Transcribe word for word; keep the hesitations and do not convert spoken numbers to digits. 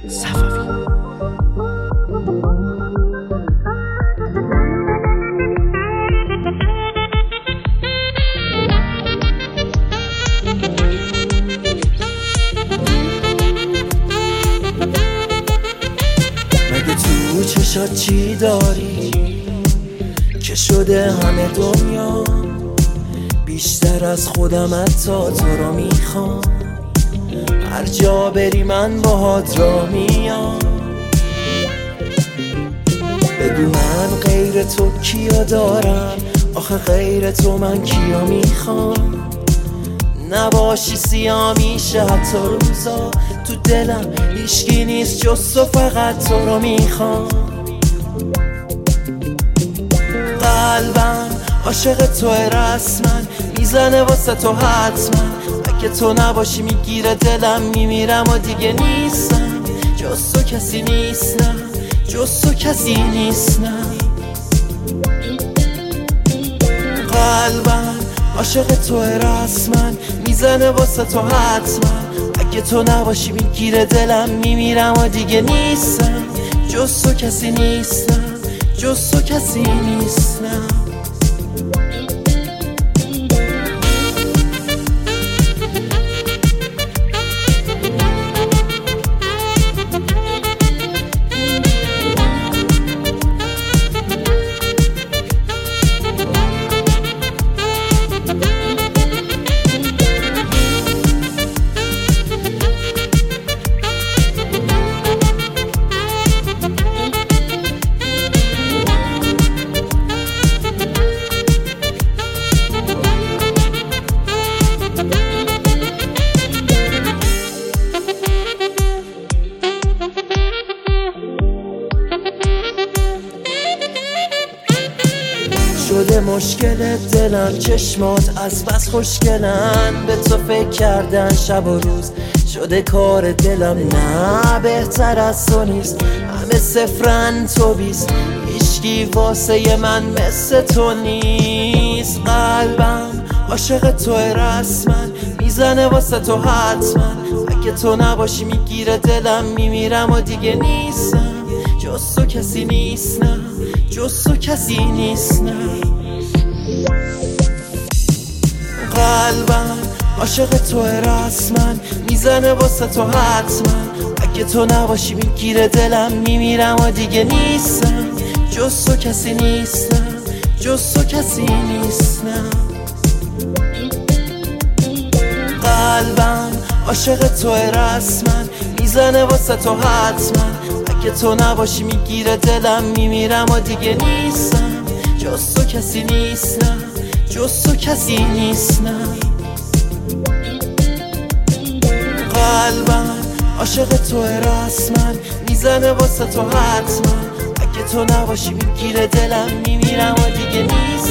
صفوی. مگه تو چشات چی داری که شده همه دنیا بیشتر از خودم، حتی تو رو میخوام. هر جا بری من باهات را میام. بگو من غیر تو کیا دارم، آخه غیر تو من کیا میخوام. نباشی سیاه میشه حتی روزا، تو دلم هیچکی نیست جز تو، فقط تو رو میخوام. قلبم عاشق توه رسما، میزنه واسه تو حتما. اگه تو نباشی میگیره دلم، میمیرم و دیگه نیستم. جز تو کسی نیستم، جز تو کسی نیستم. قلبم عاشق توه رسما، میزنه واسه تو حتما. اگه تو نباشی میگیره دلم، میمیرم و دیگه نیستم. جز تو کسی نیستم، جز تو کسی نیستم. شده مشکل دلم، چشمات از بس خوشگلن. به تو فکر کردن شب و روز شده کار دلم. نه بهتر از تو نیست، همه صفرن تو بیست. هیچکی واسه من مثل تو نیست. قلبم عاشق توه رسما، میزنه واسه تو حتما. اگه تو نباشی میگیره دلم، میمیرم و دیگه نیستم. جز تو کسی نیستم، جز تو کسی نیستم. قلبم عاشق توه رسما، میزنه واسه تو حتما. اگه تو نباشی میگیره دلم، میمیرم و دیگه نیستم. جز تو کسی نیستم، جز تو کسی نیستم. قلبم عاشق توه رسما، میزنه واسه تو حتما. اگه تو نباشی میگیره دلم، میمیرم و دیگه نیستم. جز تو کسی نیستم، جز تو کسی نیستم. قلبم عاشق توه رسما، میزنه واسه تو حتما. اگه تو نباشی میگیره دلم، میمیرم و دیگه نیستم.